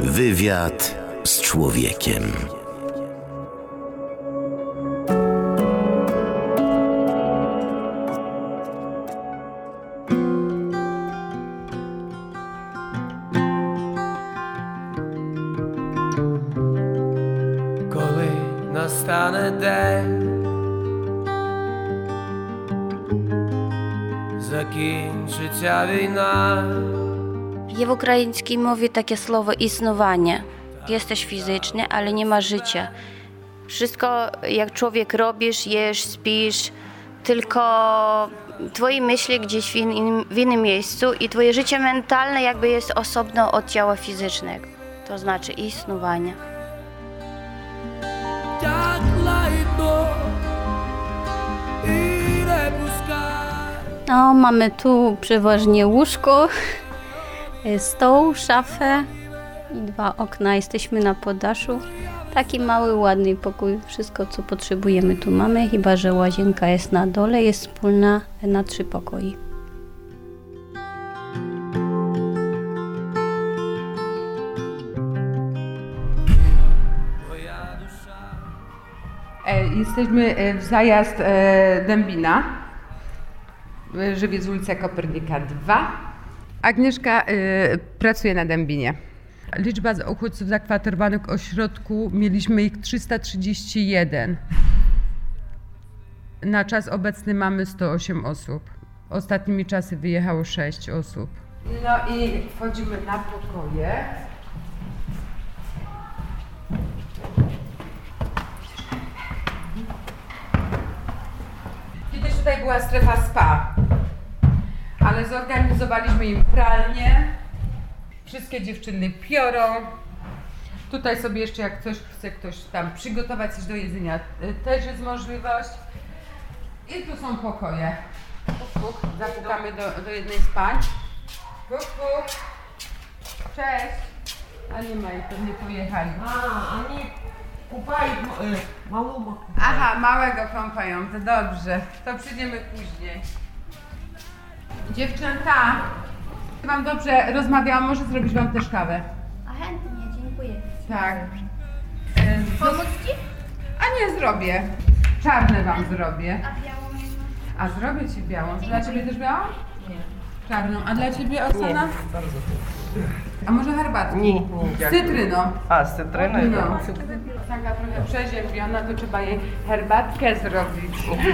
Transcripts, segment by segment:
Wywiad z człowiekiem. Коли настане день, закінчиться війна. Є в українській мові таке слово існування. Jesteś fizycznie, ale nie ma życia. Wszystko jak człowiek robisz, jesz, śpisz, tylko twoje myśli gdzieś w innym miejscu i twoje życie mentalne jakby jest osobno od ciała fizycznego. To znaczy istnowanie. Jak lajno i nie puszczaj. No, mamy tu przeważnie łóżko, stoł, szafę i 2 okna. Jesteśmy na poddaszu. Taki mały, ładny pokój. Wszystko, co potrzebujemy, tu mamy. Chyba że łazienka jest na dole, jest wspólna na 3 pokoje. Jesteśmy w zajazd Dębina, Żywiec, ulica Kopernika 2. Agnieszka pracuje na Dębinie. Liczba uchodźców zakwaterowanych w ośrodku, mieliśmy ich 331. Na czas obecny mamy 108 osób. Ostatnimi czasy wyjechało 6 osób. No i wchodzimy na pokoje. Kiedyś tutaj była strefa spa, ale zorganizowaliśmy im pralnię. Wszystkie dziewczyny piorą. Tutaj sobie jeszcze jak chce ktoś tam przygotować coś do jedzenia, też jest możliwość. I tu są pokoje. Puk, puk. Zapukamy do jednej z pań. Puk, puk. Cześć. A nie ma ich, pewnie pojechali. Oni kupają małą. Aha, małego kąpają, to dobrze. To przyjdziemy później. Dziewczęta, wam dobrze rozmawiałam, może zrobić wam też kawę. A chętnie, dziękuję. Tak. Pomóc ci? A nie zrobię. Czarne wam zrobię. A białą nie ma? A zrobię ci białą. Dla ciebie też białą? Nie. Czarną. A dla ciebie Oksana? Nie, bardzo. A może herbatki? Nie, Z cytryną. A, z cytryną? No. Taka trochę przeziębiona, to trzeba jej herbatkę zrobić.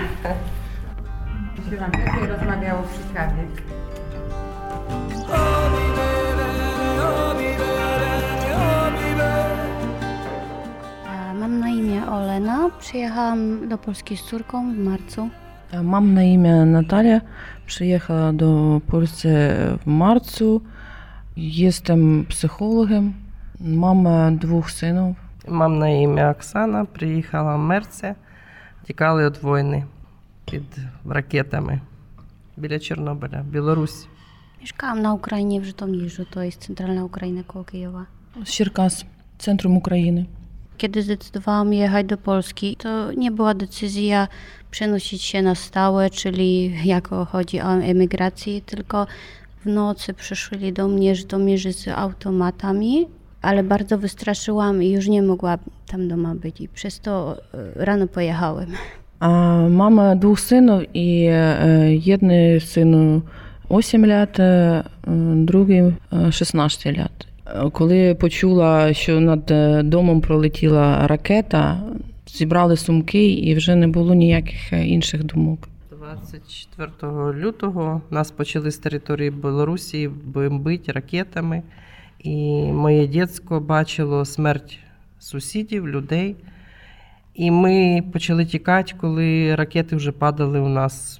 Się wam lepiej rozmawiało przy kawie. Mam na imię Olena. Przyjechałam do Polski z córką w marcu. Mam na imię Natalia. Przyjechała do Polski w marcu. Jestem psychologiem. Mam 2 synów. Mam на ім'я Оксана, приїхала в Мерці, тікали від війни під ракетами біля Чорнобиля, Білорусь. Mieszkałam na Ukrainie w Żytomierzu, to jest centralna Ukraina koło Kijowa. Z Черкас, centrum Ukrainy. Kiedy zdecydowałam jechać do Polski, to nie była decyzja przenosić się na stałe, czyli jako chodzi o emigrację, tylko w nocy przyszli do mnie Żytomierzy z automatami, ale bardzo wystraszyłam i już nie mogłam tam doma być i przez to rano pojechałem. Mam 2 synów i jeden syn 8 lat, другий 16 lat. Коли почула, що над домом пролетіла ракета, зібрали сумки і вже не було ніяких інших думок. 24 лютого нас почали з території Білорусі бомбити ракетами. І моє дитинство бачило смерть сусідів, людей. І ми почали тікати, коли ракети вже падали у нас.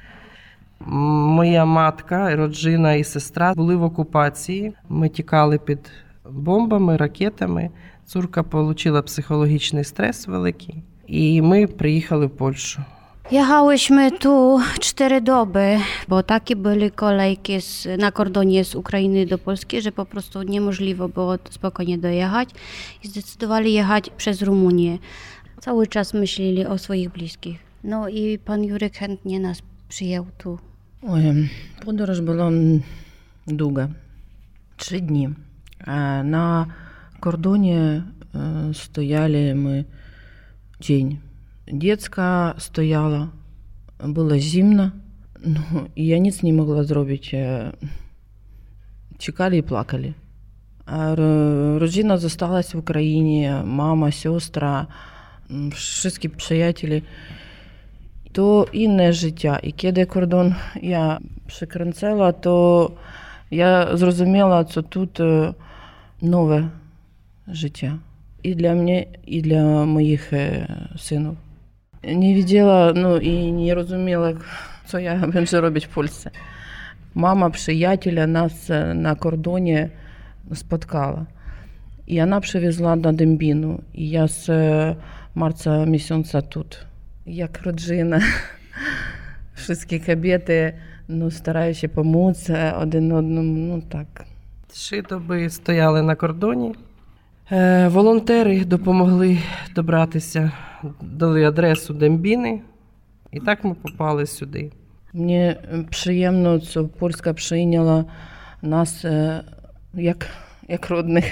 Моя матка, родина і сестра були в окупації. Ми тікали під бомбами, ракетами. Цурка отримала психологічний стрес великий. І ми приїхали в Польщу. Jechałyśmy tu 4 doby, bo takie były kolejki na kordonie z Ukrainy do Polski, że po prostu niemożliwe było spokojnie dojechać i zdecydowali jechać przez Rumunię. Cały czas myśleli o swoich bliskich. No i pan Jurek chętnie nas przyjął tu. Ой, подорож була довга. 3 дні. На кордоне стояли мы день. Dziecko стояло, было зимно, и я nic nie mogła zrobić. Czekali i płakali. A rodzina została w Ukrainie, mama, siostra, wszyscy przyjaciele. To inne życie. I kiedy kordon ja przekręcała, to ja zrozumiała, co tu nowe życie. I dla mnie, i dla moich synów. Nie wiedziała, i nie rozumiała, co ja będę robić w Polsce. Mama przyjaciela nas na kordonie spotkała. I ona przywiezła na Dębinu. I ja z marca miesiąca tu. Jak rodzina. Wszystkie kobiety starają się pomóc один одному, так. 3 доби стояли на кордоні. Волонтери допомогли добратися, дали адресу Дембіни, і так ми попали сюди. Мені приємно, що Польська прийняла нас як родних.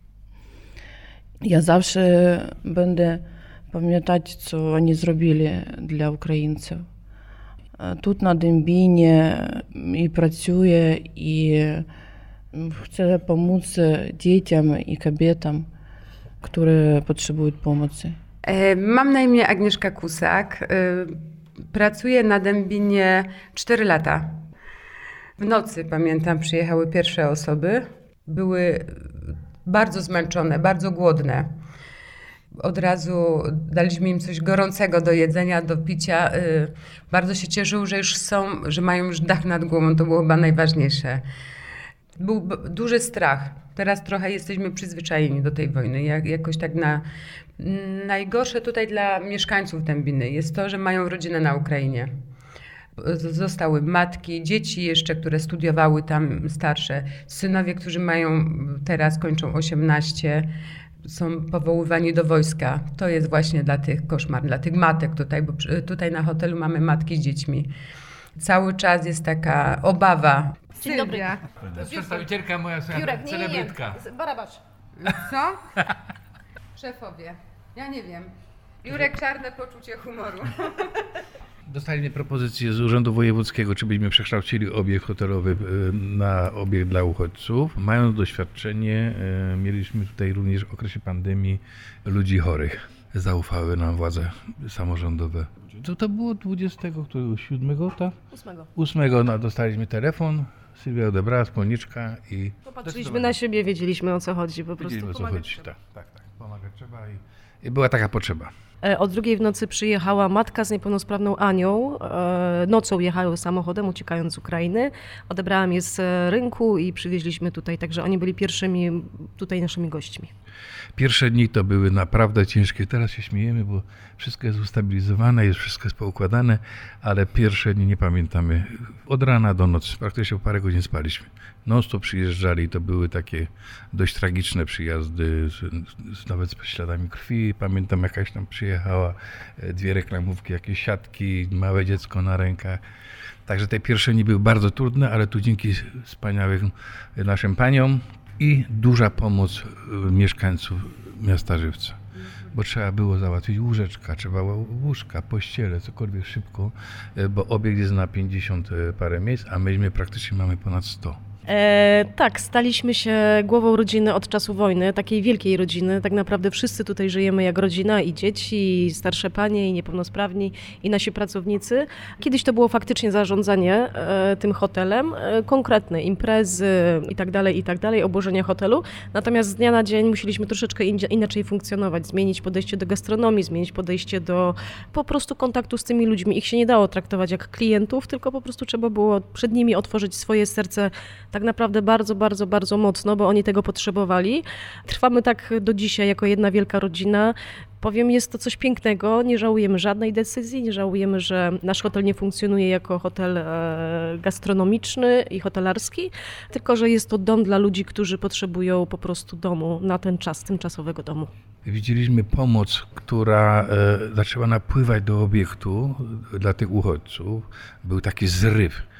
Я завжди буду пам'ятати, що вони зробили для українців. Тут на Дембіні і працює, і chcę pomóc dzieciom i kobietom, które potrzebują pomocy. Mam na imię Agnieszka Kusak. Pracuję na Dębinie 4 lata. W nocy, pamiętam, przyjechały pierwsze osoby. Były bardzo zmęczone, bardzo głodne. Od razu daliśmy im coś gorącego do jedzenia, do picia. Bardzo się cieszyły, że już że mają już dach nad głową. To było chyba najważniejsze. Był duży strach. Teraz trochę jesteśmy przyzwyczajeni do tej wojny. Jakoś tak najgorsze tutaj dla mieszkańców Dębiny jest to, że mają rodzinę na Ukrainie. Zostały matki, dzieci jeszcze, które studiowały tam starsze. Synowie, którzy teraz kończą 18, są powoływani do wojska. To jest właśnie dla tych koszmar, dla tych matek tutaj, bo tutaj na hotelu mamy matki z dziećmi. Cały czas jest taka obawa. Dzień dobry. Przedstawicielka moja, celebrytka. Barabasz. Co? Szefowie. Ja nie wiem. Jurek, czarne poczucie humoru. Dostaliśmy propozycję z Urzędu Wojewódzkiego, czy byśmy przekształcili obiekt hotelowy na obiekt dla uchodźców. Mając doświadczenie, mieliśmy tutaj również w okresie pandemii ludzi chorych. Zaufały nam władze samorządowe. To było 27, tak? 8 dostaliśmy telefon, Sylwia odebrała spółniczka i... Popatrzyliśmy na siebie, wiedzieliśmy, o co chodzi, po prostu wiedzieliśmy, o co chodzi. Tak. Pomagać trzeba i była taka potrzeba. O 2 w nocy przyjechała matka z niepełnosprawną Anią. Nocą jechały samochodem, uciekając z Ukrainy. Odebrałam je z rynku i przywieźliśmy tutaj, także oni byli pierwszymi tutaj naszymi gośćmi. Pierwsze dni to były naprawdę ciężkie. Teraz się śmiejemy, bo wszystko jest ustabilizowane, wszystko jest poukładane, ale pierwsze dni nie pamiętamy. Od rana do nocy, praktycznie parę godzin spaliśmy. Non-stop przyjeżdżali i to były takie dość tragiczne przyjazdy, nawet z śladami krwi. Pamiętam, jakaś tam przyjechała, 2 reklamówki, jakieś siatki, małe dziecko na rękach. Także te pierwsze dni były bardzo trudne, ale tu dzięki wspaniałym naszym paniom i duża pomoc mieszkańców miasta Żywca. Bo trzeba było załatwić łóżeczka, trzeba było łóżka, pościele, cokolwiek szybko, bo obiekt jest na 50 parę miejsc, a myśmy praktycznie mamy ponad 100. Tak, staliśmy się głową rodziny od czasu wojny, takiej wielkiej rodziny. Tak naprawdę wszyscy tutaj żyjemy jak rodzina, i dzieci, i starsze panie, i niepełnosprawni, i nasi pracownicy. Kiedyś to było faktycznie zarządzanie tym hotelem, konkretne imprezy i tak dalej, obłożenie hotelu. Natomiast z dnia na dzień musieliśmy troszeczkę inaczej funkcjonować, zmienić podejście do gastronomii, zmienić podejście do po prostu kontaktu z tymi ludźmi. Ich się nie dało traktować jak klientów, tylko po prostu trzeba było przed nimi otworzyć swoje serce tak naprawdę bardzo, bardzo, bardzo mocno, bo oni tego potrzebowali. Trwamy tak do dzisiaj jako jedna wielka rodzina. Powiem, jest to coś pięknego, nie żałujemy żadnej decyzji, nie żałujemy, że nasz hotel nie funkcjonuje jako hotel gastronomiczny i hotelarski, tylko że jest to dom dla ludzi, którzy potrzebują po prostu domu na ten czas, tymczasowego domu. Widzieliśmy pomoc, która zaczęła napływać do obiektu dla tych uchodźców. Był taki zryw.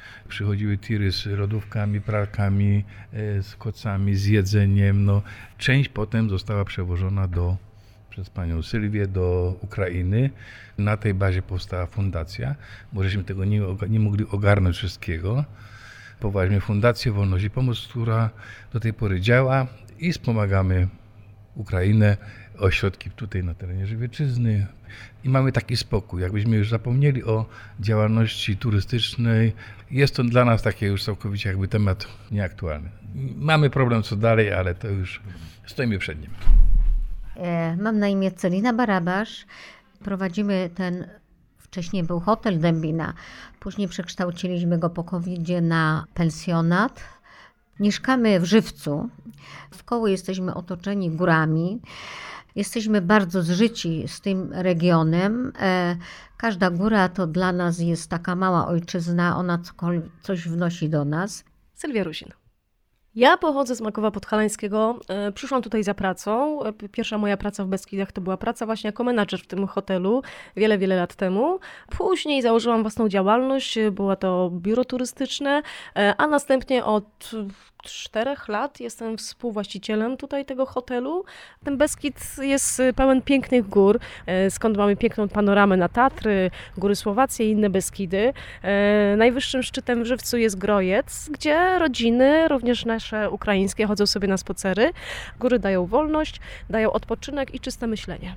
Przychodziły tiry z lodówkami, pralkami, z kocami, z jedzeniem. No, część potem została przewożona przez panią Sylwię do Ukrainy. Na tej bazie powstała fundacja, bo żeśmy tego nie mogli ogarnąć wszystkiego. Powołaliśmy Fundację Wolność i Pomoc, która do tej pory działa i wspomagamy Ukrainę, ośrodki tutaj na terenie Żywiecczyzny i mamy taki spokój, jakbyśmy już zapomnieli o działalności turystycznej. Jest to dla nas takie już całkowicie jakby temat nieaktualny. Mamy problem co dalej, ale to już stoimy przed nim. Mam na imię Celina Barabasz. Prowadzimy wcześniej był hotel Dębina, później przekształciliśmy go po COVID-zie na pensjonat. Mieszkamy w Żywcu. Wkoło jesteśmy otoczeni górami. Jesteśmy bardzo zżyci z tym regionem. Każda góra to dla nas jest taka mała ojczyzna, ona coś wnosi do nas. Sylwia Rusin. Ja pochodzę z Makowa Podhalańskiego. Przyszłam tutaj za pracą. Pierwsza moja praca w Beskidach to była praca właśnie jako menadżer w tym hotelu wiele, wiele lat temu. Później założyłam własną działalność, było to biuro turystyczne, a następnie od 4 lat jestem współwłaścicielem tutaj tego hotelu. Ten Beskid jest pełen pięknych gór, skąd mamy piękną panoramę na Tatry, góry Słowackie i inne Beskidy. Najwyższym szczytem w Żywcu jest Grojec, gdzie rodziny, również nasze ukraińskie, chodzą sobie na spacery. Góry dają wolność, dają odpoczynek i czyste myślenie.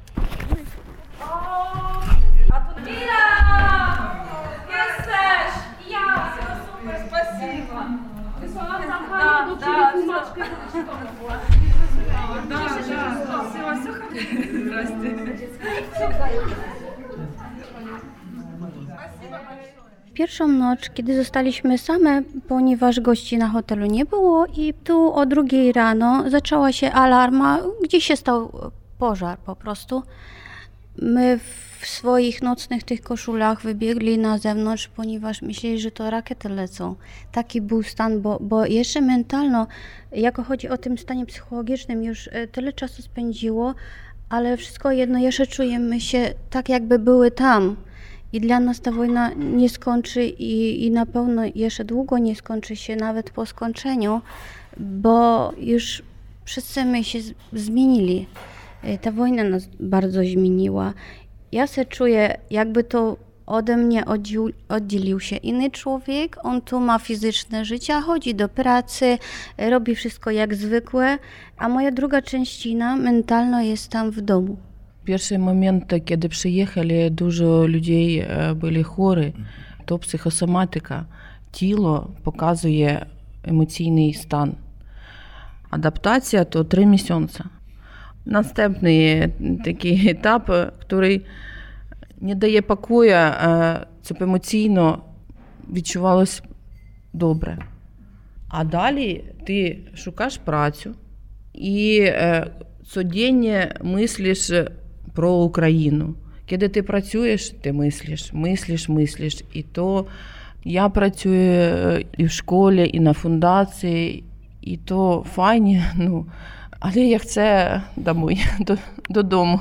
Pierwszą noc, kiedy zostaliśmy same, ponieważ gości na hotelu nie było i tu o 2 rano zaczęła się alarma, gdzieś się stał pożar po prostu. My w swoich nocnych tych koszulach wybiegli na zewnątrz, ponieważ myśleli, że to rakiety lecą. Taki był stan, bo jeszcze mentalno, jako chodzi o tym stanie psychologicznym, już tyle czasu spędziło, ale wszystko jedno, jeszcze czujemy się tak, jakby były tam. I dla nas ta wojna nie skończy i na pewno jeszcze długo nie skończy się, nawet po skończeniu, bo już wszyscy my się zmienili. Ta wojna nas bardzo zmieniła. Ja się czuję, jakby to ode mnie oddzielił się inny człowiek. On tu ma fizyczne życie, chodzi do pracy, robi wszystko jak zwykłe, a moja druga częścina mentalna jest tam w domu. Перший момент, kiedy przyjechali, dużo ludzi byli chorzy, to psychosomatyka. Тіло показує емоційний стан. Адаптація то 3 місяці. Наступний такий етап, який не дає покою, щоб емоційно відчувалося добре. А далі ти шукаєш працю і щоденно мислиш про Україну. Коли ти працюєш, ти мислиш. І то я працюю і в школі, і на фундації, і то файні, але я хочу домой, додому.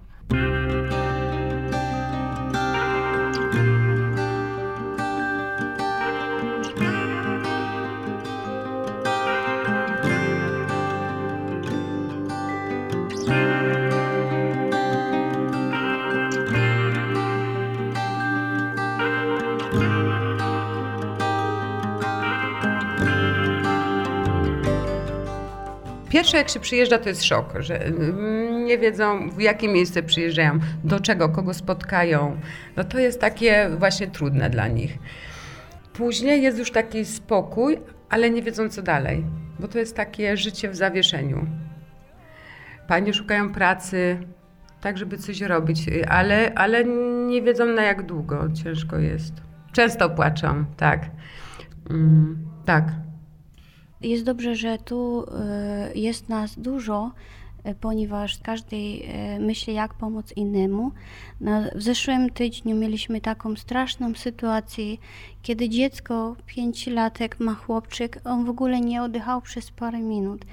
Pierwsze, jak się przyjeżdża, to jest szok, że nie wiedzą, w jakie miejsce przyjeżdżają, do czego, kogo spotkają. No to jest takie właśnie trudne dla nich. Później jest już taki spokój, ale nie wiedzą, co dalej, bo to jest takie życie w zawieszeniu. Panie szukają pracy, tak żeby coś robić, ale nie wiedzą, na jak długo. Ciężko jest. Często płaczą, tak. Tak. Jest dobrze, że tu jest nas dużo, ponieważ każdy myśli, jak pomóc innemu. W zeszłym tygodniu mieliśmy taką straszną sytuację, kiedy dziecko 5-latek ma chłopczyk, on w ogóle nie oddychał przez parę minut.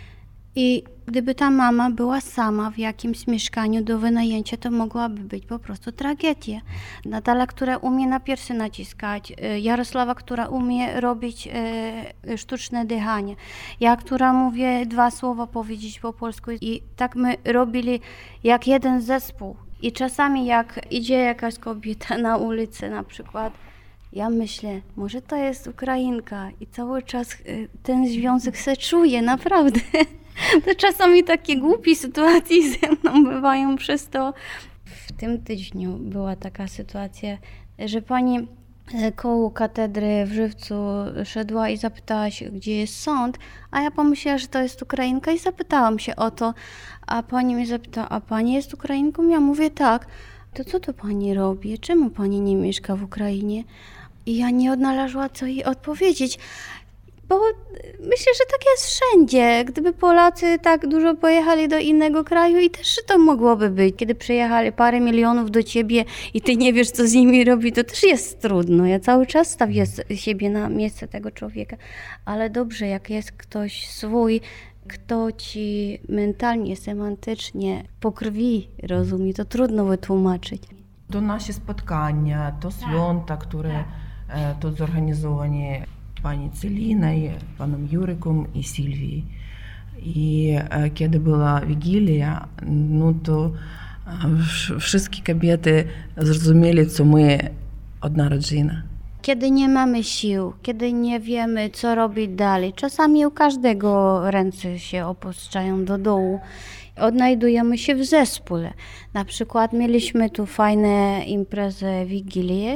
I gdyby ta mama była sama w jakimś mieszkaniu do wynajęcia, to mogłaby być po prostu tragedia. Natala, która umie na piersi naciskać, Jarosława, która umie robić sztuczne dychanie, ja, która mówię 2 słowa powiedzieć po polsku. I tak my robili jak jeden zespół. I czasami jak idzie jakaś kobieta na ulicy na przykład, ja myślę, może to jest Ukrainka i cały czas ten związek się czuje, naprawdę. To czasami takie głupie sytuacje ze mną bywają przez to. W tym tygodniu była taka sytuacja, że pani koło katedry w Żywcu szedła i zapytała się, gdzie jest sąd, a ja pomyślałam, że to jest Ukrainka i zapytałam się o to, a pani mnie zapytała, a pani jest Ukrainką? Ja mówię tak. To co to pani robi? Czemu pani nie mieszka w Ukrainie? I ja nie odnalazła co jej odpowiedzieć. Bo myślę, że tak jest wszędzie. Gdyby Polacy tak dużo pojechali do innego kraju i też to mogłoby być. Kiedy przyjechali parę milionów do ciebie i ty nie wiesz, co z nimi robi, to też jest trudno. Ja cały czas stawię siebie na miejsce tego człowieka. Ale dobrze, jak jest ktoś swój, kto ci mentalnie, semantycznie po krwi rozumie, to trudno wytłumaczyć. To nasze spotkania, to święta, które тут zorganizowani pani Celinoj, panem Jurykiem i Sylwii. I kiedy była Wigilia, no to wszystkie kobiety zrozumieli, co my jedna rodzina. Kiedy nie mamy sił, kiedy nie wiemy, co robić dalej, czasami u każdego ręce się opuszczają do dołu. Odnajdujemy się w zespole. Na przykład mieliśmy tu fajne imprezę Wigilię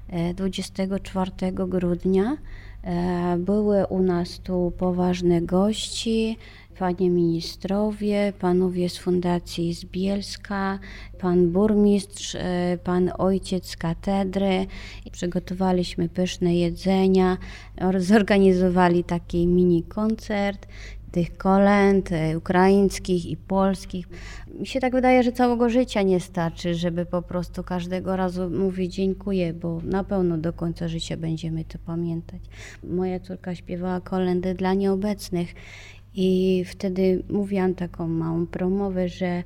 24 grudnia. Były u nas tu poważne gości, panie ministrowie, panowie z Fundacji z Bielska, pan burmistrz, pan ojciec z katedry. Przygotowaliśmy pyszne jedzenia, zorganizowali taki mini koncert tych kolęd ukraińskich i polskich. Mi się tak wydaje, że całego życia nie starczy, żeby po prostu każdego razu mówić dziękuję, bo na pewno do końca życia będziemy to pamiętać. Moja córka śpiewała kolędy dla nieobecnych i wtedy mówiłam taką małą promowę, że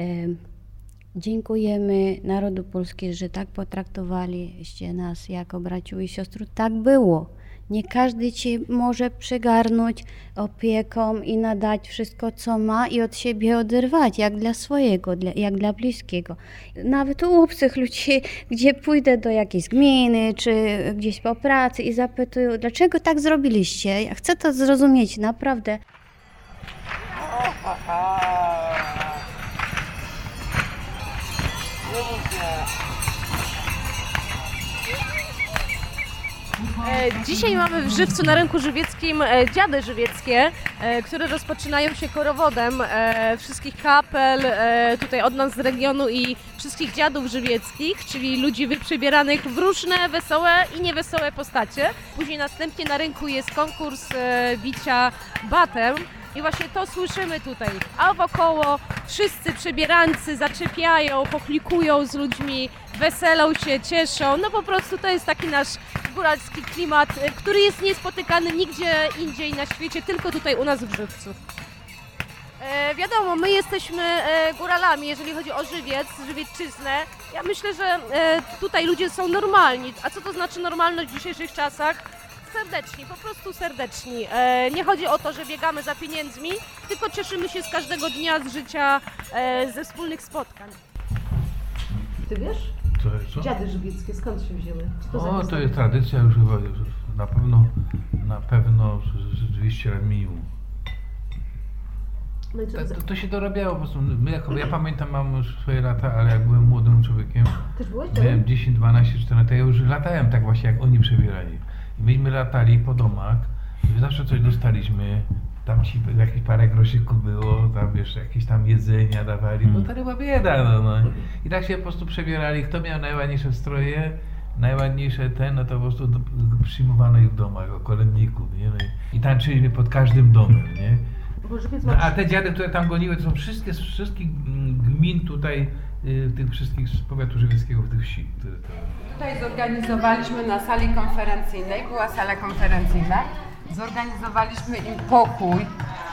dziękujemy narodu polskiemu, że tak potraktowaliście nas jako braciów i siostry. Tak było. Nie każdy ci może przygarnąć opieką i nadać wszystko, co ma i od siebie oderwać, jak dla swojego, jak dla bliskiego. Nawet u obcych ludzi, gdzie pójdę do jakiejś gminy, czy gdzieś po pracy i zapytują, dlaczego tak zrobiliście? Ja chcę to zrozumieć, naprawdę. Dzisiaj mamy w Żywcu na rynku żywieckim dziady żywieckie, które rozpoczynają się korowodem wszystkich kapel tutaj od nas z regionu i wszystkich dziadów żywieckich, czyli ludzi wyprzebieranych w różne wesołe i niewesołe postacie. Później następnie na rynku jest konkurs bicia batem. I właśnie to słyszymy tutaj, a wokoło wszyscy przebierańcy zaczepiają, poklikują z ludźmi, weselą się, cieszą. No po prostu to jest taki nasz góralski klimat, który jest niespotykany nigdzie indziej na świecie, tylko tutaj u nas w Żywcu. Wiadomo, my jesteśmy góralami, jeżeli chodzi o Żywiec, Żywiecczyznę. Ja myślę, że tutaj ludzie są normalni. A co to znaczy normalność w dzisiejszych czasach? Serdeczni, po prostu serdeczni. Nie chodzi o to, że biegamy za pieniędzmi, tylko cieszymy się z każdego dnia z życia, ze wspólnych spotkań. Ty wiesz? Co? Dziady żywieckie, skąd się wzięły? To jest tradycja już chyba, na pewno z 200 lat minimum. No i co to się dorabiało po prostu. Ja pamiętam, mam już swoje lata, ale jak byłem młodym człowiekiem, Też byłeś miałem 10, 12, 14, to ja już latałem tak właśnie jak oni przebierali. Myśmy latali po domach, zawsze coś dostaliśmy, tam ci jakieś parę groszyków było, tam wiesz, jakieś tam jedzenia dawali, no to chyba bieda, no. I tak się po prostu przebierali, kto miał najładniejsze stroje, najładniejsze no to po prostu przyjmowano ich w domach, o kolędników, nie? No i tańczyliśmy pod każdym domem, nie? No, a te dziady, które tam goniły, to są wszystkie z wszystkich gmin tutaj, tych wszystkich z powiatu żywieckiego, w tych wsi, które to... Tutaj zorganizowaliśmy na sali konferencyjnej, była sala konferencyjna, zorganizowaliśmy im pokój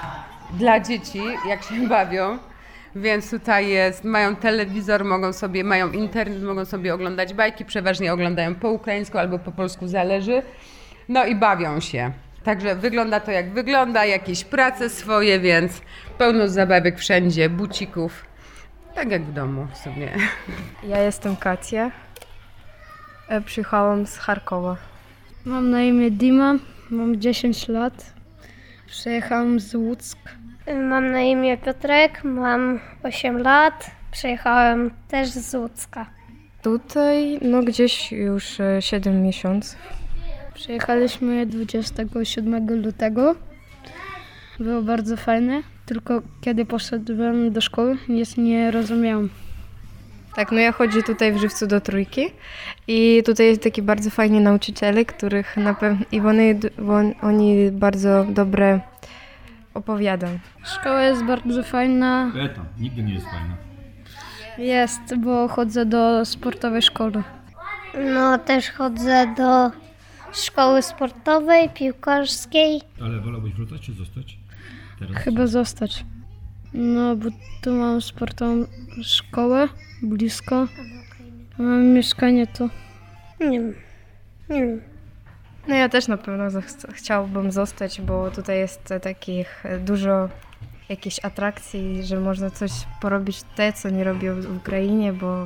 dla dzieci, jak się bawią. Więc tutaj mają telewizor, mają internet, mogą sobie oglądać bajki, przeważnie oglądają po ukraińsku albo po polsku, zależy. No i bawią się. Także wygląda to jak wygląda, jakieś prace swoje, więc pełno zabawek wszędzie, bucików. Tak jak w domu w sumie. Ja jestem Katia. Przyjechałam z Charkowa. Mam na imię Dima, mam 10 lat. Przyjechałam z Łódzka. Mam na imię Piotrek, mam 8 lat. Przyjechałem też z Łódzka. Tutaj gdzieś już 7 miesięcy. Przyjechaliśmy 27 lutego. Było bardzo fajne, tylko kiedy poszedłem do szkoły, nic nie rozumiałem. Tak, ja chodzę tutaj w Żywcu do trójki i tutaj jest taki bardzo fajni nauczyciele, których na pewno i oni bardzo dobre opowiadają. Szkoła jest bardzo fajna. Nigdy nie jest fajna. Jest, bo chodzę do sportowej szkoły. No też chodzę do szkoły sportowej, piłkarskiej. Ale wolałbyś wrócić czy zostać? Teraz? Chyba zostać. No bo tu mam sportową szkołę blisko. Mam mieszkanie tu. Nie wiem. Ja też na pewno chciałbym zostać, bo tutaj jest takich dużo jakichś atrakcji, że można coś porobić co nie robię w Ukrainie, bo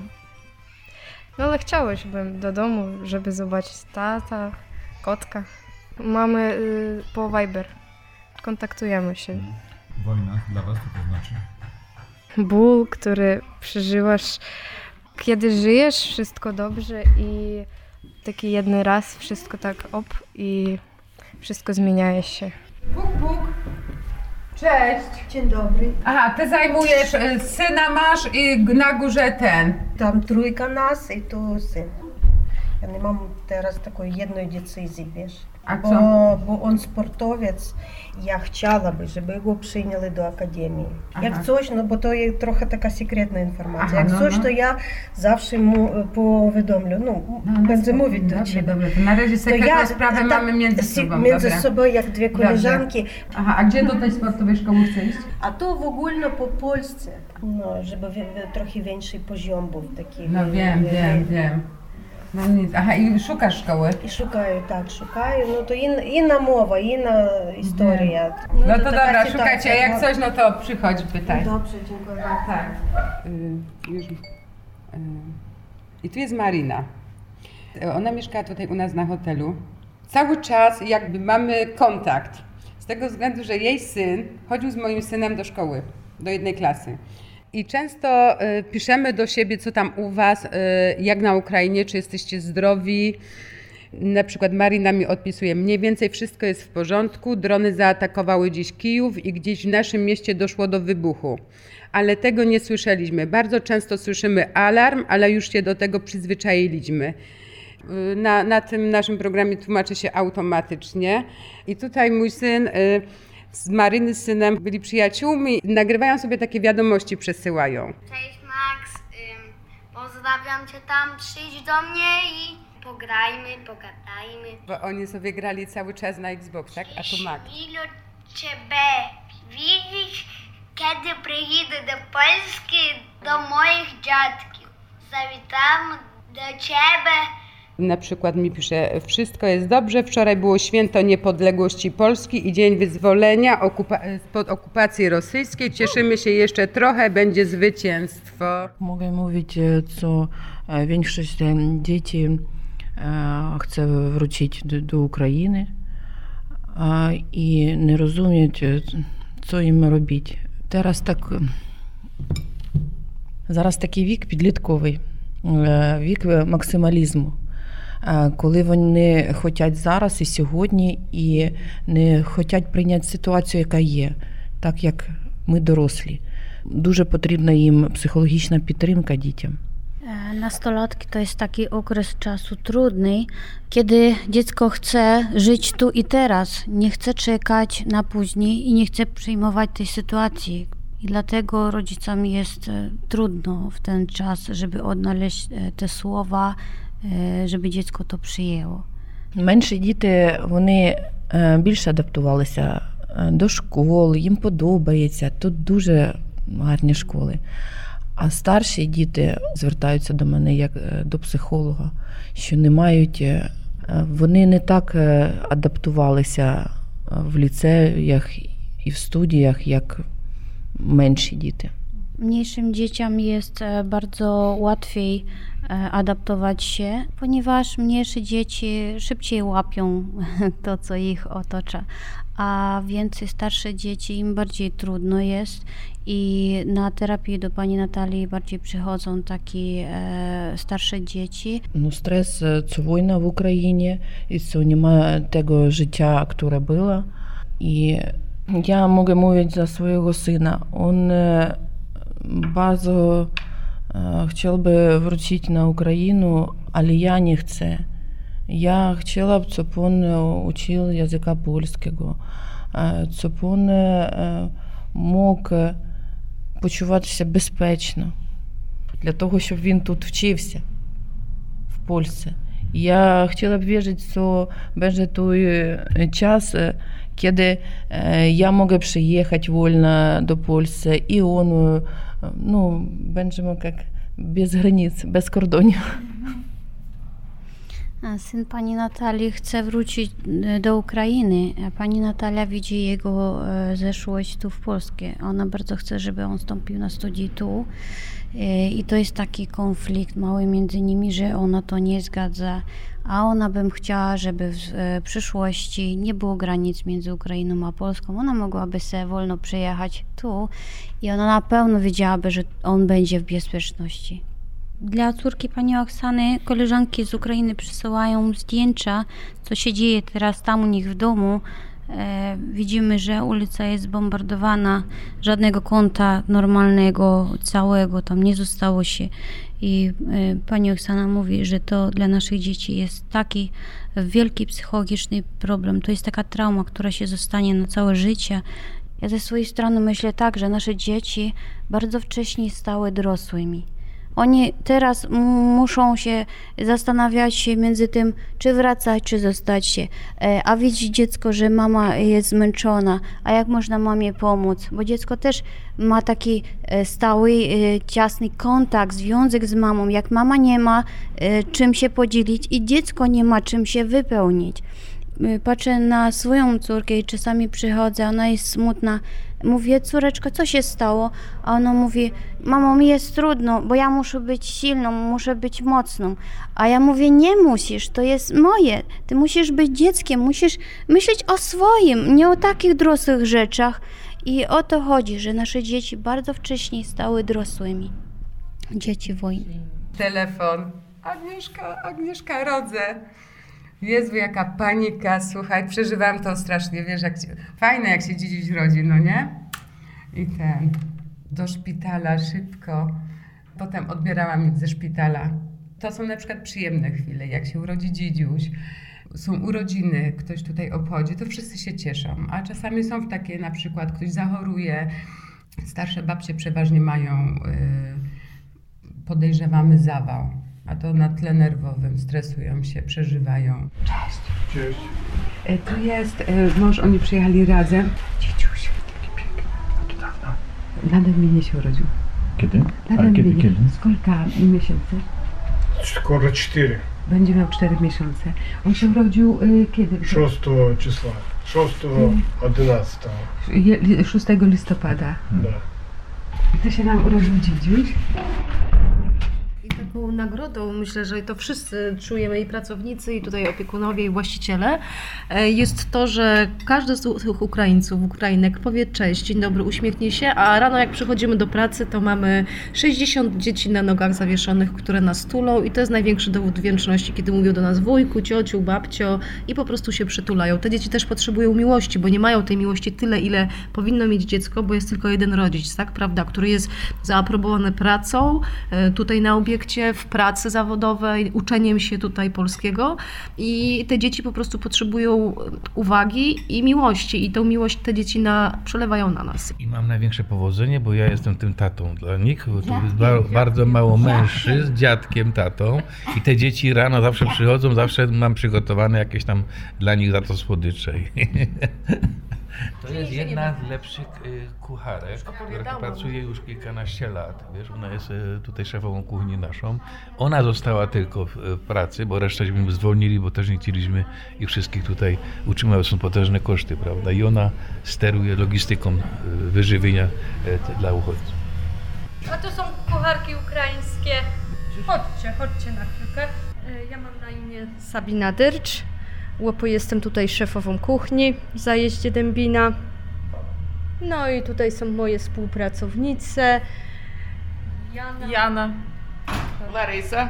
ale chciałabym do domu, żeby zobaczyć tata, kotka. Mamy po Viber, kontaktujemy się. Wojna dla was to znaczy? Ból, który przeżywasz, kiedy żyjesz, wszystko dobrze i taki jeden raz wszystko tak i wszystko zmienia się. Puk. Cześć. Dzień dobry. Aha, ty zajmujesz, syna masz i na górze ten. Tam trójka nas i tu syn. Ja nie mam teraz takiej jednej decyzji, wiesz. A co? Bo on sportowiec, ja chciałabym, żeby go przyjęli do akademii. Aha. Jak coś, bo to jest trochę taka sekretna informacja. Aha, Jak coś, to ja zawsze mu powiadomię. Będę mówić do ciebie. Dobra, to na razie sekretną sprawę mamy między sobą. Między sobą jak dwie koleżanki. Aha, a gdzie do tej sportowej szkoły chcesz iść? A to w ogóle po Polsce. Żeby trochę większy poziom był taki. No wiem. No nic. Aha, i szukasz szkoły? I szukаю. No to inna mowa, inna historia. No to dobra, szukajcie, a jak coś, no to przychodź, pytaj. Dobrze, dziękuję. Tak. I tu jest Marina. Ona mieszka tutaj u nas na hotelu. Cały czas jakby mamy kontakt. Z tego względu, że jej syn chodził z moim synem do szkoły, do jednej klasy. I często piszemy do siebie, co tam u was, jak na Ukrainie, czy jesteście zdrowi. Na przykład Marina mi odpisuje, mniej więcej wszystko jest w porządku, drony zaatakowały dziś Kijów i gdzieś w naszym mieście doszło do wybuchu. Ale tego nie słyszeliśmy. Bardzo często słyszymy alarm, ale już się do tego przyzwyczailiśmy. Na tym naszym programie tłumaczy się automatycznie. I tutaj mój syn z Maryny z synem byli przyjaciółmi, nagrywają sobie takie wiadomości, przesyłają. Cześć Max, pozdrawiam cię tam, przyjdź do mnie i pograjmy, pogadajmy. Bo oni sobie grali cały czas na Xbox, tak? A tu Max. Ilu ciebie widzieć, kiedy przyjdę do Polski, do moich dziadków. Zawitam do ciebie. Na przykład mi pisze, wszystko jest dobrze, wczoraj było święto niepodległości Polski i dzień wyzwolenia spod okupacji rosyjskiej. Cieszymy się jeszcze trochę, będzie zwycięstwo. Mogę mówić, co większość dzieci chce wrócić do Ukrainy i nie rozumieć, co їм робити. Зараз такий вік підлітковий, вік максималізму. Коли вони хочуть зараз і сьогодні, і не хочуть прийняти ситуацію, яка є, так як ми дорослі. Дуже потрібна їм психологічна підтримка дітям. Nastolatki to jest taki okres czasu trudny, kiedy dziecko chce żyć tu i teraz, nie chce czekać na później i nie chce przyjmować tej sytuacji. I dlatego rodzicom jest trudno w ten czas, żeby odnaleźć te słowa, żeby dziecko to przyjęło. Менші діти, вони більше адаптувалися до школи, їм подобається. Тут дуже гарні школи. А старші діти звертаються до мене як до психолога, що не мають, вони не так адаптувалися в ліцеях i w studiach, jak mniejsze dzieci. Mniejszym dzieciom jest bardzo łatwiej adaptować się, ponieważ mniejsze dzieci szybciej łapią to, co ich otacza, a więcej starsze dzieci im bardziej trudno jest i na terapię do pani Natalii bardziej przychodzą takie starsze dzieci. No stres, co wojna w Ukrainie i co nie ma tego życia, które było. I ja mogę mówić za swojego syna. On bardzo chciałby wrócić na Ukrainę, ale ja nie chcę. Ja chciałabym, żeby on uczył języka polskiego, żeby on mógł почувати się безпечно, для того, щоб він тут вчився, в Польщі. Я хотіла б вірити, що буде той час, kiedy ja mogę przyjechać wolno do Polski i on, będziemy jak bez granic, bez kordonu. Syn pani Natalii chce wrócić do Ukrainy. Pani Natalia widzi jego zeszłość tu w Polsce. Ona bardzo chce, żeby on wstąpił na studia tu. I to jest taki konflikt mały między nimi, że ona to nie zgadza. A ona bym chciała, żeby w przyszłości nie było granic między Ukrainą a Polską. Ona mogłaby sobie wolno przyjechać tu i ona na pewno wiedziałaby, że on będzie w bezpieczności. Dla córki pani Oksany koleżanki z Ukrainy przysyłają zdjęcia, co się dzieje teraz tam u nich w domu. Widzimy, że ulica jest zbombardowana, żadnego kąta normalnego, całego tam nie zostało się. I pani Oksana mówi, że to dla naszych dzieci jest taki wielki psychologiczny problem. To jest taka trauma, która się zostanie na całe życie. Ja ze swojej strony myślę tak, że nasze dzieci bardzo wcześnie stały dorosłymi. Oni teraz muszą się zastanawiać się między tym, czy wracać, czy zostać się. A widzi dziecko, że mama jest zmęczona, a jak można mamie pomóc? Bo dziecko też ma taki stały, ciasny kontakt, związek z mamą. Jak mama nie ma czym się podzielić i dziecko nie ma czym się wypełnić. Patrzę na swoją córkę i czasami przychodzę, ona jest smutna. Mówię, córeczko, co się stało? A ona mówi, mamo, mi jest trudno, bo ja muszę być silną, muszę być mocną. A ja mówię, nie musisz, to jest moje. Ty musisz być dzieckiem, musisz myśleć o swoim, nie o takich dorosłych rzeczach. I o to chodzi, że nasze dzieci bardzo wcześnie stały dorosłymi. Dzieci wojny. Telefon. Agnieszka, rodzę. Jezu, jaka panika, słuchaj, przeżywałam to strasznie, wiesz, fajne jak się dziś rodzi, no nie? I do szpitala szybko, potem odbierałam ich ze szpitala. To są na przykład przyjemne chwile, jak się urodzi dzidziuś, są urodziny, ktoś tutaj obchodzi, to wszyscy się cieszą, a czasami są takie, na przykład ktoś zachoruje, starsze babcie przeważnie mają, podejrzewamy zawał. A to na tle nerwowym, stresują się, przeżywają. Cześć. Cześć. Tu jest mąż, oni przyjechali razem. Dzieciuś, taki piękny. To dawno. Na Dębinie się urodził. Kiedy? Na Dębinie. Kiedy? Skolka miesięcy? Skoro 4. Będzie miał 4 miesiące. On się urodził kiedy? 6 числа. 6 listopada. Da. I to się nam urodził dzidziuś. Taką nagrodą, myślę, że to wszyscy czujemy, i pracownicy, i tutaj opiekunowie, i właściciele, jest to, że każdy z tych Ukraińców, Ukrainek powie cześć, dzień dobry, uśmiechnie się, a rano jak przychodzimy do pracy, to mamy 60 dzieci na nogach zawieszonych, które nas tulą i to jest największy dowód wdzięczności, kiedy mówią do nas wujku, ciociu, babcio i po prostu się przytulają. Te dzieci też potrzebują miłości, bo nie mają tej miłości tyle, ile powinno mieć dziecko, bo jest tylko jeden rodzic, tak, prawda, który jest zaaprobowany pracą, tutaj na obiekcie, w pracy zawodowej, uczeniem się tutaj polskiego i te dzieci po prostu potrzebują uwagi i miłości i tą miłość te dzieci przelewają na nas. I mam największe powodzenie, bo ja jestem tym tatą dla nich, bo tu jest bardzo mało mężczyzn, dziadkiem, tatą i te dzieci rano zawsze przychodzą, zawsze mam przygotowane jakieś tam dla nich za to słodycze. To jest jedna z lepszych kucharek, która pracuje już kilkanaście lat. Wiesz, ona jest tutaj szefową kuchni naszą. Ona została tylko w pracy, bo resztęśmy zwolnili, bo też nie chcieliśmy ich wszystkich tutaj utrzymać. Są potężne koszty, prawda? I ona steruje logistyką wyżywienia dla uchodźców. A to są kucharki ukraińskie. Chodźcie na chwilkę. Ja mam na imię Sabina Dyrcz. Jestem tutaj szefową kuchni w Zajeździe Dębina. No i tutaj są moje współpracownice. Jana. Larysa.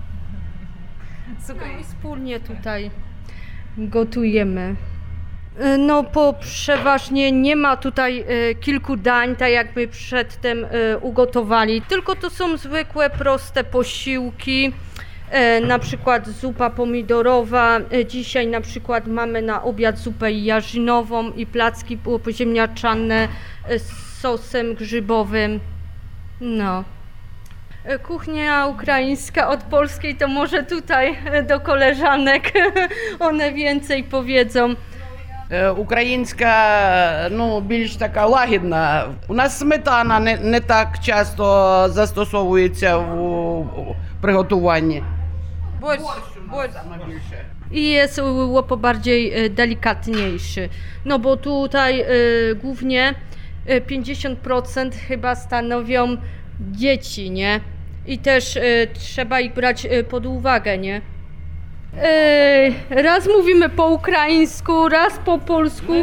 No i wspólnie tutaj gotujemy. No przeważnie nie ma tutaj kilku dań, tak jak my przedtem ugotowali, tylko to są zwykłe, proste posiłki. Na przykład zupa pomidorowa. Dzisiaj na przykład mamy na obiad zupę jarzynową i placki poziemniaczane z sosem grzybowym. No. Kuchnia ukraińska od polskiej to może tutaj do koleżanek one więcej powiedzą. Українська, більш така лагідна. У нас сметана не так часто застосовується в приготуванні. Борщ. I jest łopo bardziej delikatniejszy. No bo tutaj głównie 50% chyba stanowią dzieci, nie? I też trzeba ich brać pod uwagę, nie? Raz mówimy po ukraińsku, raz po polsku.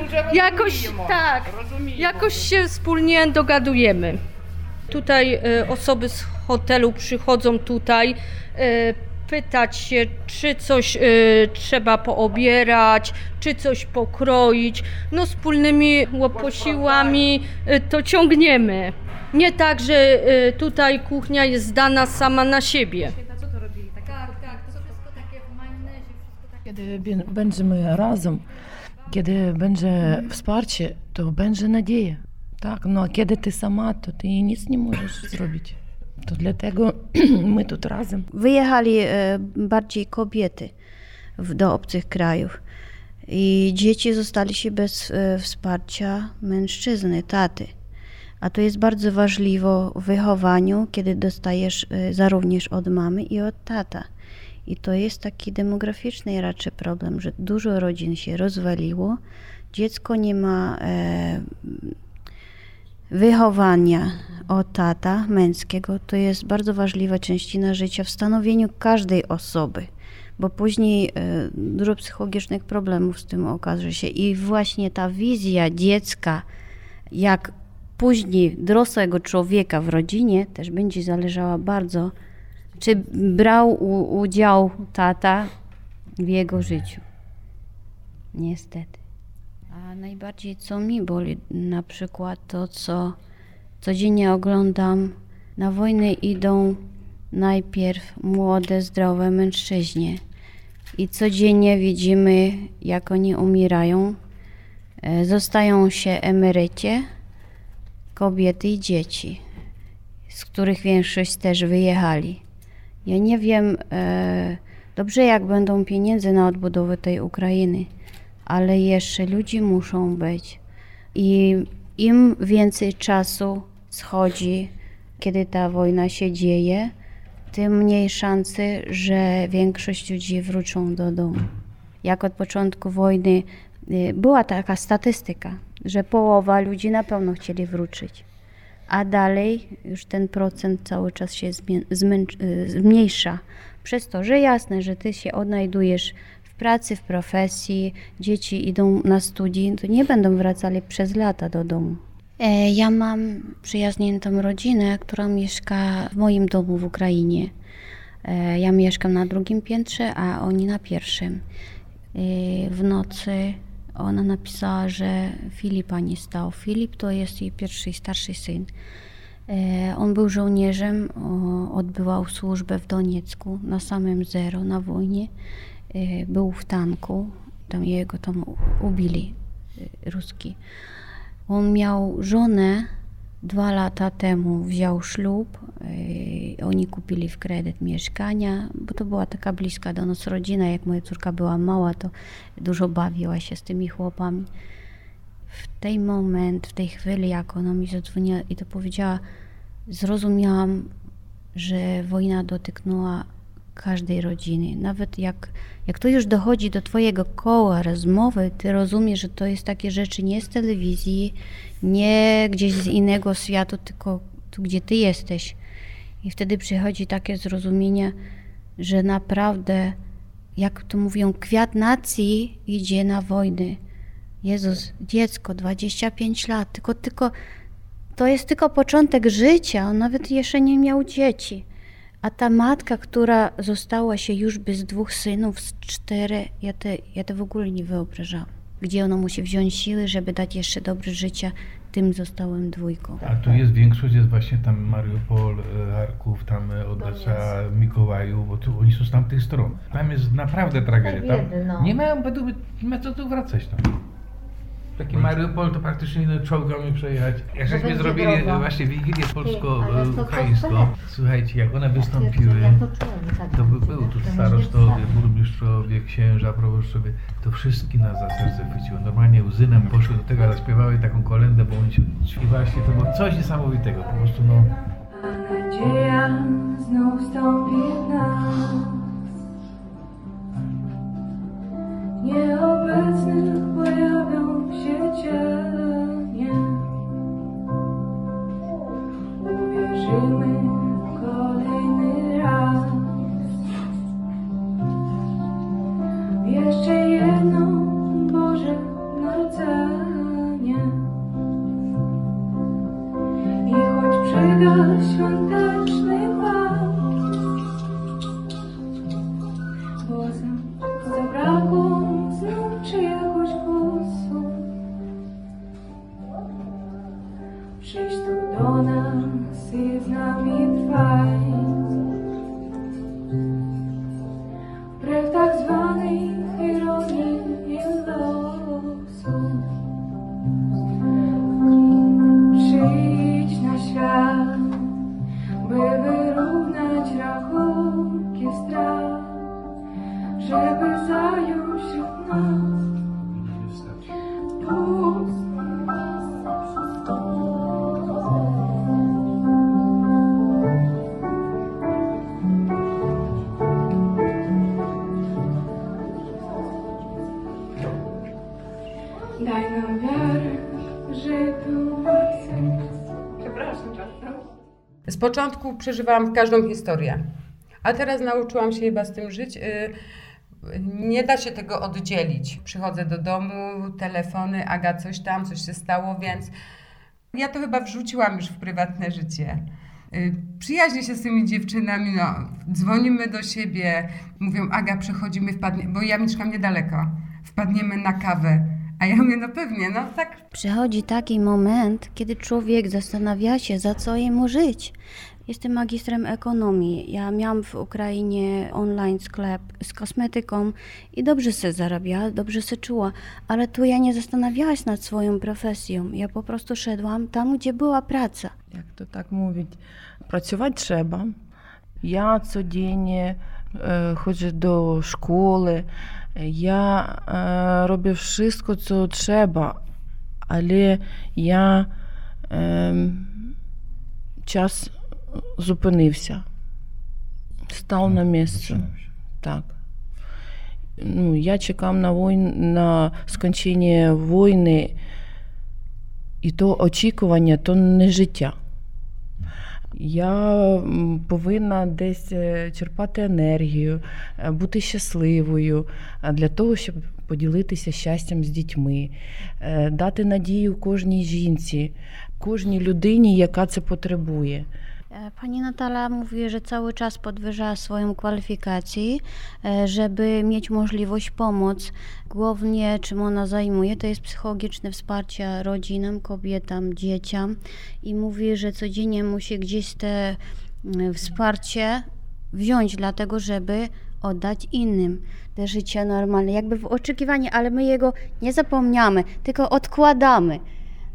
Jakoś się wspólnie dogadujemy. Tutaj osoby z hotelu przychodzą tutaj pytać się, czy coś trzeba poobierać, czy coś pokroić. No wspólnymi posiłami to ciągniemy. Nie tak, że tutaj kuchnia jest zdana sama na siebie. Kiedy będziemy razem, kiedy będzie wsparcie, to będzie nadzieja. Tak, no a kiedy ty sama, to ty nic nie możesz zrobić. To dlatego my tu razem. Wyjechali bardziej kobiety do obcych krajów i dzieci zostali się bez wsparcia mężczyzny, taty. A to jest bardzo ważliwe w wychowaniu, kiedy dostajesz również od mamy i od tata. I to jest taki demograficzny raczej problem, że dużo rodzin się rozwaliło, dziecko nie ma wychowania od tata męskiego. To jest bardzo ważliwa częścina życia w stanowieniu każdej osoby, bo później dużo psychologicznych problemów z tym okaże się. I właśnie ta wizja dziecka, jak później dorosłego człowieka w rodzinie, też będzie zależała bardzo, czy brał udział tata w jego życiu. Niestety. A najbardziej co mi boli, na przykład to, co codziennie oglądam, na wojnę idą najpierw młode, zdrowe mężczyźni. I codziennie widzimy, jak oni umierają. Zostają się emeryci, kobiety i dzieci, z których większość też wyjechali. Ja nie wiem, dobrze jak będą pieniądze na odbudowę tej Ukrainy, ale jeszcze ludzie muszą być. I im więcej czasu schodzi, kiedy ta wojna się dzieje, tym mniej szansy, że większość ludzi wrócą do domu. Jak od początku wojny była taka statystyka, że połowa ludzi na pewno chcieli wrócić. A dalej już ten procent cały czas się zmniejsza. Przez to, że jasne, że ty się odnajdujesz w pracy, w profesji, dzieci idą na studia, to nie będą wracali przez lata do domu. Ja mam przyjaźniętą rodzinę, która mieszka w moim domu w Ukrainie. Ja mieszkam na drugim piętrze, a oni na pierwszym. W nocy ona napisała, że Filipa nie stał. Filip to jest jej pierwszy i starszy syn. On był żołnierzem, odbywał służbę w Doniecku na samym zero na wojnie. Był w tanku, jego tam ubili Ruski. On miał żonę, 2 lata temu wziął ślub, oni kupili w kredyt mieszkania, bo to była taka bliska do nas rodzina, jak moja córka była mała, to dużo bawiła się z tymi chłopami. w tej moment, w tej chwili, jak ona mi zadzwoniła i to powiedziała, zrozumiałam, że wojna dotknęła każdej rodziny. Nawet jak to już dochodzi do twojego koła rozmowy, ty rozumiesz, że to jest takie rzeczy nie z telewizji, nie gdzieś z innego świata, tylko tu, gdzie ty jesteś. I wtedy przychodzi takie zrozumienie, że naprawdę, jak to mówią, kwiat nacji idzie na wojnę. Jezus, dziecko, 25 lat, tylko to jest tylko początek życia, on nawet jeszcze nie miał dzieci. A ta matka, która została się już bez 2 synów, z 4, ja to w ogóle nie wyobrażam. Gdzie ona musi wziąć siły, żeby dać jeszcze dobre życie tym zostałym 2. A tu jest większość, jest właśnie tam Mariupol, Charków, tam Odessa, Mikołaju, bo tu oni są z tamtej strony. Tam jest naprawdę tragedia. Tam nie ma co tu wracać. No. Taki Mariupol to praktycznie czołgami przejechać. Jak żeśmy zrobili właśnie Wigilię polsko-ukraińską, słuchajcie, jak one wystąpiły, to był tu starostowie, burmistrzowie, księża, proboszczowie, to wszystkich nas za serce chwyciło. Normalnie łzy nam poszły do tego, zaśpiewały taką kolędę, bo oni się właśnie, to było coś niesamowitego, po prostu no. A nadzieja znów wstąpi w nas. Nieobecnych pojawią się cienie. Uwierzymy kolejny raz w jeszcze jedno Boże Narodzenie. I choć przygasz świąteczny bal, bo zabrakło znów czyjegoś głosu, przyjdź tu do nas i z nami trwaj. Wbrew tak zwanej ironii i losu, przyjdź na świat, by wyrównać rachunki strat, żeby zajął wśród nas pust. Daj nam wiarę, że to przepraszam, Z początku przeżywałam każdą historię, a teraz nauczyłam się chyba z tym żyć. Nie da się tego oddzielić. Przychodzę do domu, telefony, Aga coś tam, coś się stało, więc ja to chyba wrzuciłam już w prywatne życie. Przyjaźnię się z tymi dziewczynami, no, dzwonimy do siebie, mówią Aga, przechodzimy, bo ja mieszkam niedaleko, wpadniemy na kawę. A ja mówię, no pewnie, no tak. Przychodzi taki moment, kiedy człowiek zastanawia się, za co jemu żyć. Jestem magistrem ekonomii. Ja miałam w Ukrainie online sklep z kosmetyką i dobrze się zarabiała, dobrze się czuła, ale tu ja nie zastanawiałam się nad swoją profesją. Ja po prostu szedłam tam, gdzie była praca. Jak to tak mówić? Працювати треба. Я codziennie chodzę do szkoły. Ja robię wszystko, co trzeba, ale ja czas зупинився, став на місце. Так. Ну, я чекав на скінчення війни, і то очікування, то не життя. Я повинна десь черпати енергію, бути щасливою для того, щоб поділитися щастям з дітьми, дати надію кожній жінці, кожній людині, яка це потребує. Pani Natala mówi, że cały czas podwyższa swoją kwalifikację, żeby mieć możliwość pomóc. Głównie czym ona zajmuje, to jest psychologiczne wsparcie rodzinom, kobietom, dzieciom i mówi, że codziennie musi gdzieś te wsparcie wziąć dlatego, żeby oddać innym te życie normalne, jakby w oczekiwaniu, ale my jego nie zapomniamy, tylko odkładamy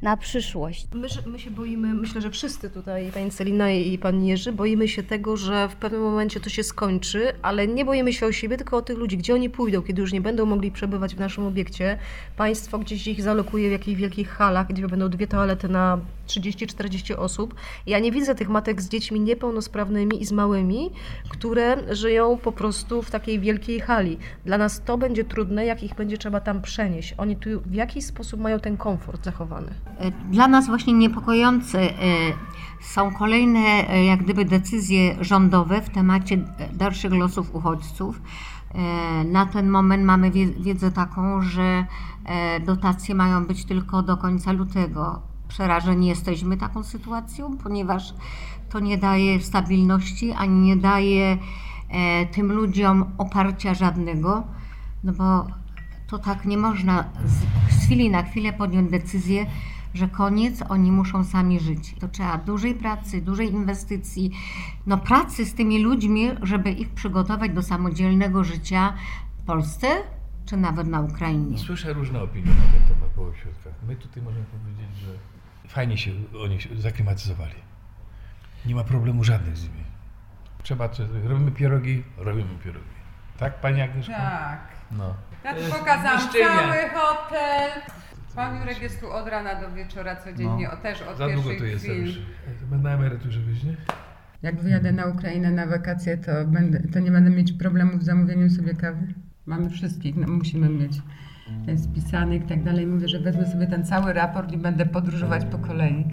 na przyszłość. My się boimy, myślę, że wszyscy tutaj, pani Celina i pan Jerzy, boimy się tego, że w pewnym momencie to się skończy, ale nie boimy się o siebie, tylko o tych ludzi, gdzie oni pójdą, kiedy już nie będą mogli przebywać w naszym obiekcie. Państwo gdzieś ich zalokuje w jakichś wielkich halach, gdzie będą 2 toalety na 30-40 osób. Ja nie widzę tych matek z dziećmi niepełnosprawnymi i z małymi, które żyją po prostu w takiej wielkiej hali. Dla nas to będzie trudne, jak ich będzie trzeba tam przenieść. Oni tu w jakiś sposób mają ten komfort zachowany. Dla nas właśnie niepokojące są kolejne jak gdyby decyzje rządowe w temacie dalszych losów uchodźców. Na ten moment mamy wiedzę taką, że dotacje mają być tylko do końca lutego. Przerażeni jesteśmy taką sytuacją, ponieważ to nie daje stabilności, ani nie daje tym ludziom oparcia żadnego, no bo to tak nie można z chwili na chwilę podjąć decyzję, że koniec, oni muszą sami żyć. To trzeba dużej pracy, dużej inwestycji, no pracy z tymi ludźmi, żeby ich przygotować do samodzielnego życia w Polsce, czy nawet na Ukrainie. Słyszę różne opinie na ten temat po ośrodkach. My tutaj możemy powiedzieć, że fajnie się oni zaklimatyzowali. Nie ma problemu żadnych z nimi. Trzeba coś, robimy pierogi. Tak, pani Agnieszko? Tak. No. Ja tu pokazałam cały hotel. Pan Jurek jest tu od rana do wieczora codziennie, też od za długo tu jestem już. Będę na emeryturze być, nie? Jak wyjadę na Ukrainę na wakacje, to nie będę mieć problemów z zamówieniem sobie kawy. Mamy wszystkich, no, musimy mieć spisanych i tak dalej. Mówię, że wezmę sobie ten cały raport i będę podróżować po kolei.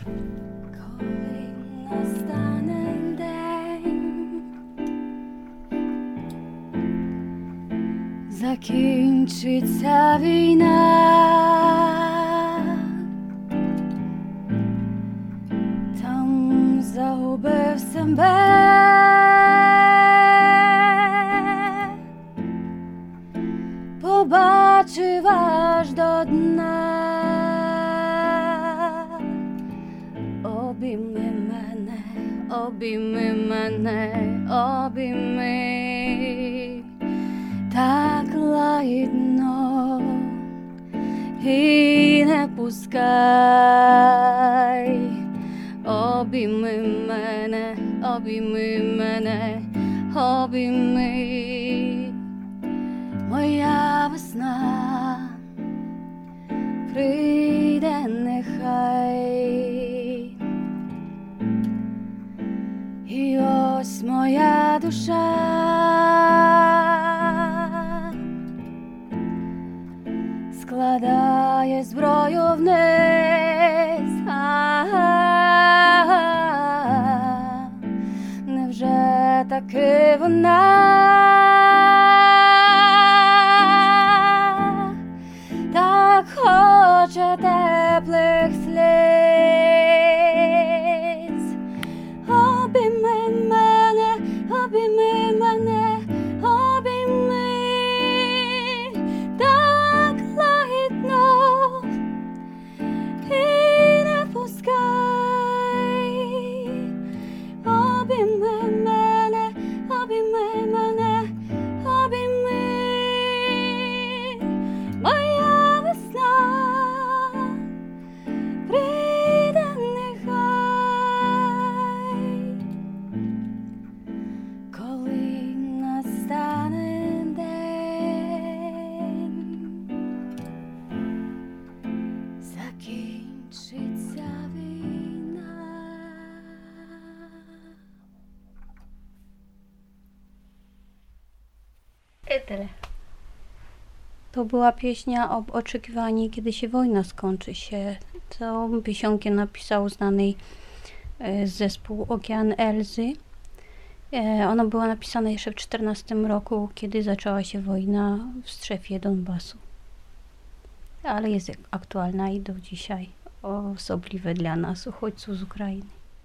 Закінчиться війна, там загубив себе, побачив аж до дна. Обійми мене, обійми мене, обійми. Так лагідно і не пускай, обійми мене, обійми мене, обійми. Моя весна прийде нехай, і ось моя душа складає зброю вниз. Невже таки вона так хоче теплих сліз? Обійми мене, обійми мене, обійми. Так лагідно і не пускай. Обійми мене, обійми мене, обійми. Моя весна прийде нехай, коли настане день, закінчиться wina. I tyle. To była pieśń o oczekiwaniu, kiedy się wojna skończy się. Tą piosenkę napisał znany zespół Okean Elzy. Ona była napisana jeszcze w 2014 roku, kiedy zaczęła się wojna w strefie Donbasu. Ale jest aktualna i do dzisiaj osobliwe dla nas, uchodźców z Ukrainy.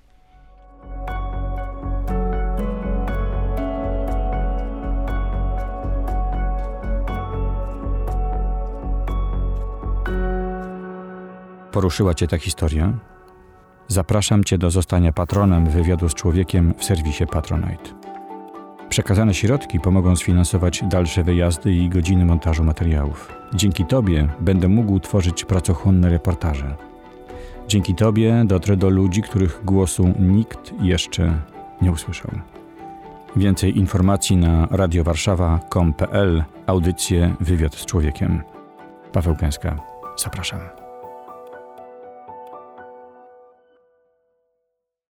Poruszyła Cię ta historia? Zapraszam Cię do zostania patronem wywiadu z człowiekiem w serwisie Patronite. Przekazane środki pomogą sfinansować dalsze wyjazdy i godziny montażu materiałów. Dzięki Tobie będę mógł tworzyć pracochłonne reportaże. Dzięki Tobie dotrę do ludzi, których głosu nikt jeszcze nie usłyszał. Więcej informacji na radiowarszawa.com.pl, audycję Wywiad z człowiekiem. Paweł Gęska, zapraszam.